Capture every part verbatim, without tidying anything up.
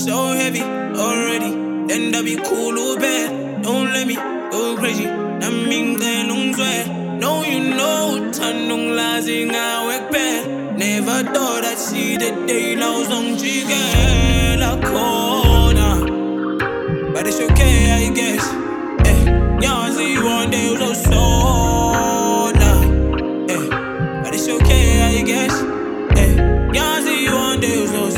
so heavy already. Then be cool or bad. Don't let me go crazy. I mean, no, you know, Tanung Lazing, I work bad. Never thought I'd see the day lows on Chica La Corner. But it's okay, I guess. Eh, y'all see one day was so soda. Eh, but it's okay, I guess. Eh, y'all see one day was so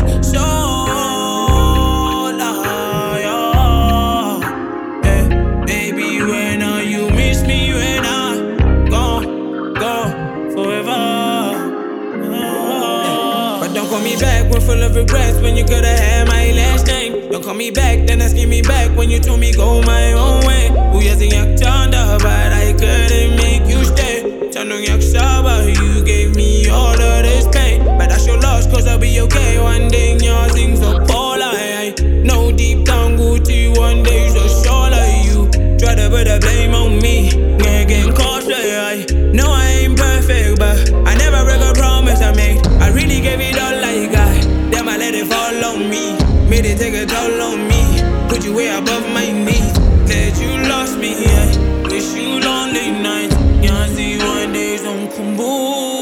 soda. Yeah. Eh, baby, when are you miss me when I go, go forever. Oh. But don't call me back when full of regrets when you could've had my last name. Don't call me back, then asking me back when you told me go my own way. Who you think I turned up, but I couldn't make you stay. Turned yak sober, you gave me all of this pain. But that's your loss, cause I'll be okay one day. Your things are polar, I know deep down Gucci one day, so sure like you. Try to put the blame on me, getting costly, I know I ain't perfect, but I never break a promise I made. I really gave it all I got, then I let it fall on me. Made it take a toll on me, put you way above my knees. That you lost me, I wish you lonely nights. Can't see one days on Kumbu.